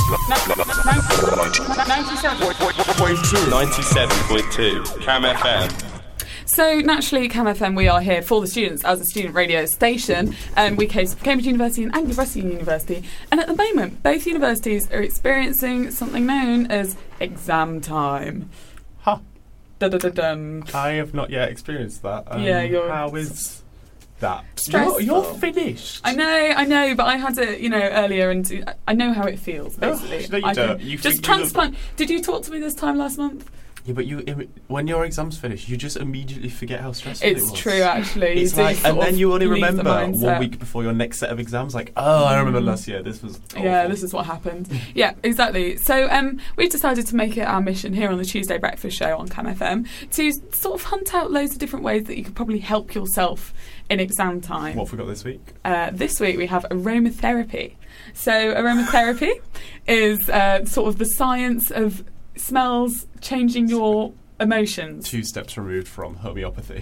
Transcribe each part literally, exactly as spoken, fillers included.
ninety-seven point two Cam F M. So naturally, Cam F M, we are here for the students as a student radio station. Um, we came from Cambridge University and Anglia Ruskin University, and at the moment, both universities are experiencing something known as exam time. Huh. Dun-dun-dun-dun. I have not yet experienced that. Um, Yeah, you're How is that? stressful. You're, you're finished. I know, I know, but I had it, you know, earlier, and I know how it feels. Basically, Oh, no, you I don't. can You just think you look- transplant. Did you talk to me this time last month? Yeah, but you im- when your exams finish, you just immediately forget how stressful it It's was. true, actually. You It's do like, sort and then of you only leave the remember mindset. one week before your next set of exams. Like, oh, I remember last year. This was awful. Yeah, this is what happened. Yeah, exactly. So um, we've decided to make it our mission here on the Tuesday Breakfast Show on Cam F M to sort of hunt out loads of different ways that you could probably help yourself in exam time. What have we got this week? Uh, this week we have aromatherapy. So aromatherapy is uh, sort of the science of smells changing your emotions. Two steps removed from homeopathy.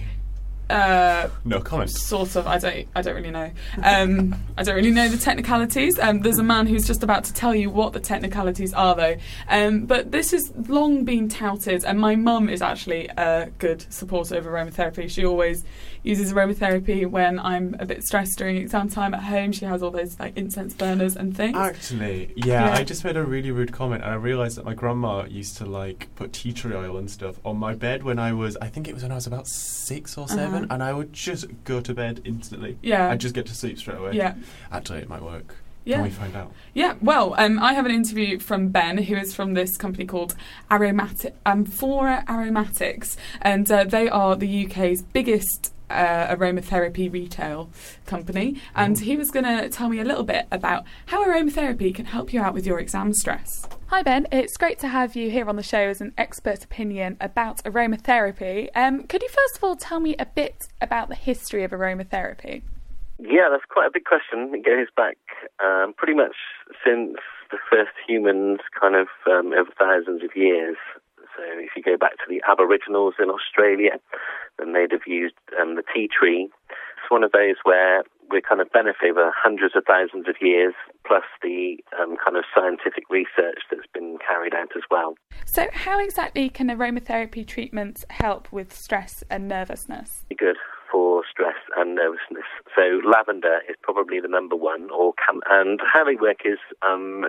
Uh, No comment. Sort of. I don't. I don't really know. Um, I don't really know the technicalities. Um, there's a man who's just about to tell you what the technicalities are, though. Um, but this has long been touted, and my mum is actually a good supporter of aromatherapy. She always uses aromatherapy when I'm a bit stressed during exam time at home. She has all those like incense burners and things. Actually, yeah, Yeah. I just made a really rude comment, and I realised that my grandma used to like put tea tree oil and stuff on my bed when I was, I think it was when I was about six or seven, Uh-huh. and I would just go to bed instantly. Yeah. I'd just get to sleep straight away. Yeah. Actually, it might work. Yeah. Can we find out? Yeah, well, um, I have an interview from Ben, who is from this company called Aromatic, Amphora Aromatics, and uh, they are the U K's biggest uh, aromatherapy retail company, and he was going to tell me a little bit about how aromatherapy can help you out with your exam stress. Hi Ben, it's great to have you here on the show as an expert opinion about aromatherapy. Um, could you first of all tell me a bit about the history of aromatherapy? Yeah, that's quite a big question. It goes back um, pretty much since the first humans, kind of um, over thousands of years. So if you go back to the Aboriginals in Australia, then they'd have used um, the tea tree. It's one of those where we kind of benefit over hundreds of thousands of years, plus the um, kind of scientific research that's been carried out as well. So how exactly can aromatherapy treatments help with stress and nervousness? Good for stress and nervousness. So lavender is probably the number one, or cam- and how they work is um,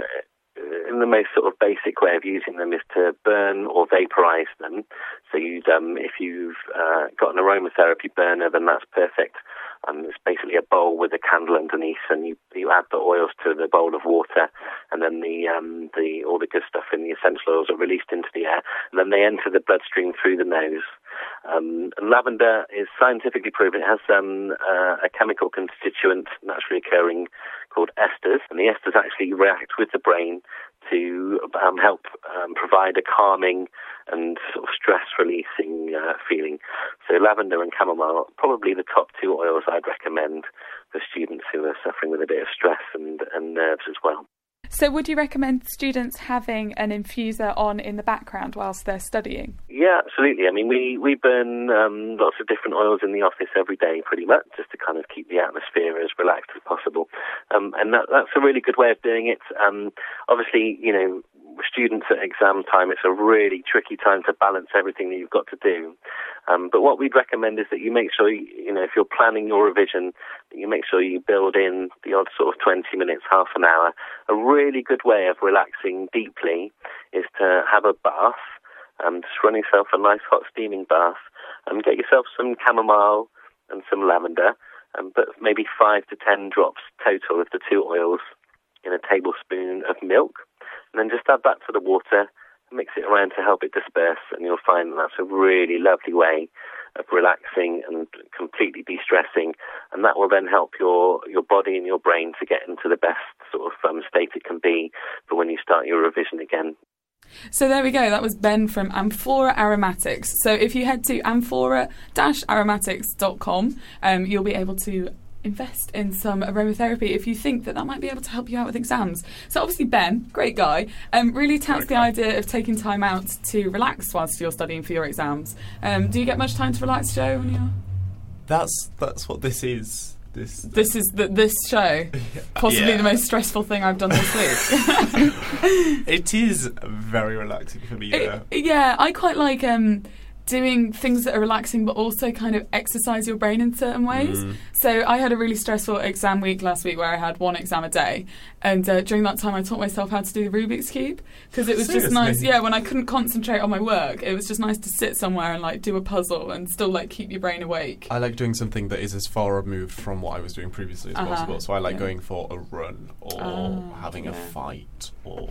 in the most sort of basic way of using them is to burn or vaporize them. So you'd, um, if you've uh, got an aromatherapy burner, then that's perfect. Um, it's basically a bowl with a candle underneath, and you, you add the oils to the bowl of water, and then the um, the all the good stuff in the essential oils are released into the air, and then they enter the bloodstream through the nose. Um, and lavender is scientifically proven. It has um, uh, a chemical constituent naturally occurring called esters, and the esters actually react with the brain to um, help um, provide a calming and sort of stress-releasing uh, feeling. So lavender and chamomile, probably the top two oils I'd recommend for students who are suffering with a bit of stress and, and nerves as well. So would you recommend students having an infuser on in the background whilst they're studying? Yeah, absolutely. I mean, we, we burn um, lots of different oils in the office every day, pretty much, just to kind of keep the atmosphere as relaxed as possible. Um, and that, that's a really good way of doing it. Um, obviously, you know, students at exam time, it's a really tricky time to balance everything that you've got to do. Um, but what we'd recommend is that you make sure, you, you know, if you're planning your revision, that you make sure you build in the odd sort of twenty minutes, half an hour. A really good way of relaxing deeply is to have a bath, um, just run yourself a nice hot steaming bath, and get yourself some chamomile and some lavender, um, but maybe five to ten drops total of the two oils in a tablespoon of milk. And then just add that to the water, mix it around to help it disperse, and you'll find that that's a really lovely way of relaxing and completely de-stressing, and that will then help your, your body and your brain to get into the best sort of um, state it can be for when you start your revision again. So there we go, that was Ben from Amphora Aromatics. So if you head to amphora dash aromatics dot com, um, you'll be able to invest in some aromatherapy if you think that that might be able to help you out with exams. So obviously Ben, great guy, um, really touts the idea of taking time out to relax whilst you're studying for your exams. Um, do you get much time to relax, Joe, when you're... That's that's what this is. This This is the, this show, possibly Yeah. the most stressful thing I've done this week. It is very relaxing for me. Yeah. It- yeah, I quite like um, doing things that are relaxing but also kind of exercise your brain in certain ways. Mm. So I had a really stressful exam week last week where I had one exam a day, and uh, during that time I taught myself how to do the Rubik's Cube, because it was just Seriously? nice. Yeah, when I couldn't concentrate on my work, it was just nice to sit somewhere and like do a puzzle and still like keep your brain awake. I like doing something that is as far removed from what I was doing previously as Uh-huh. possible. So I like Yeah. going for a run or Oh, having a yeah. fight or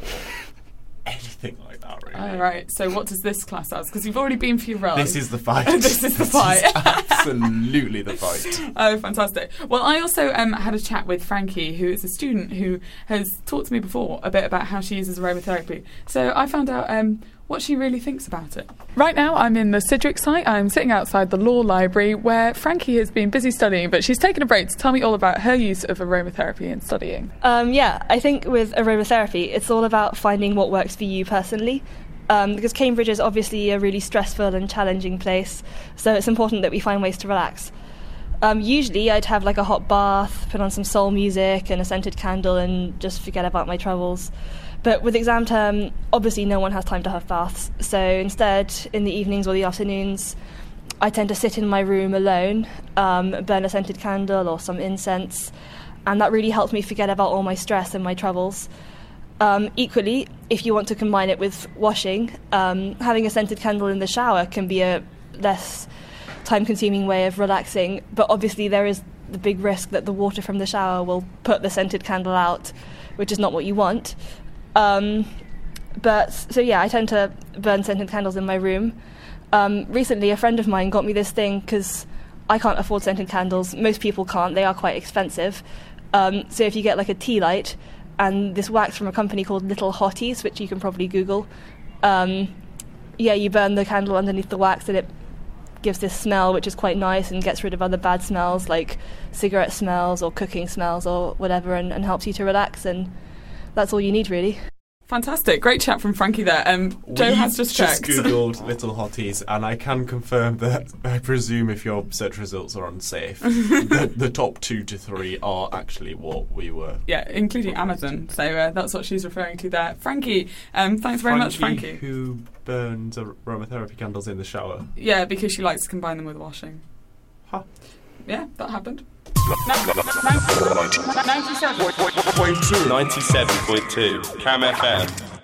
anything like that, really. Oh, right. So what does this class as? Because you've already been for your run. This is the fight. This is the fight. absolutely the fight. Oh, fantastic. Well, I also um, had a chat with Frankie, who is a student who has talked to me before a bit about how she uses aromatherapy. So I found out um, what she really thinks about it. Right now, I'm in the Sidgwick site. I'm sitting outside the law library where Frankie has been busy studying, but she's taken a break to tell me all about her use of aromatherapy in studying. Um, yeah, I think with aromatherapy, it's all about finding what works for you personally. Um, because Cambridge is obviously a really stressful and challenging place, so it's important that we find ways to relax. Um, usually, I'd have like a hot bath, put on some soul music and a scented candle, and just forget about my troubles. But with exam term, obviously no one has time to have baths, so instead, in the evenings or the afternoons, I tend to sit in my room alone, um, burn a scented candle or some incense, and that really helps me forget about all my stress and my troubles. Um, equally, if you want to combine it with washing, um, having a scented candle in the shower can be a less time-consuming way of relaxing, but obviously there is the big risk that the water from the shower will put the scented candle out, which is not what you want. Um, but, so yeah, I tend to burn scented candles in my room. Um, recently, a friend of mine got me this thing because I can't afford scented candles. Most people can't. They are quite expensive. Um, so if you get like a tea light and this wax from a company called Little Hotties, which you can probably Google, um, yeah, you burn the candle underneath the wax and it gives this smell which is quite nice and gets rid of other bad smells like cigarette smells or cooking smells or whatever, and, and helps you to relax, and that's all you need really. Fantastic. Great chat from Frankie there. Um, Joe We've has just checked. Googled Little Hotties, and I can confirm that I presume if your search results are unsafe, the, the top two to three are actually what we were. Yeah, including Amazon. So uh, that's what she's referring to there. Frankie, um, thanks very much, Frankie. Who burns aromatherapy candles in the shower? Yeah, because she likes to combine them with washing. Huh. Yeah, that happened. ninety-seven point two Cam F M.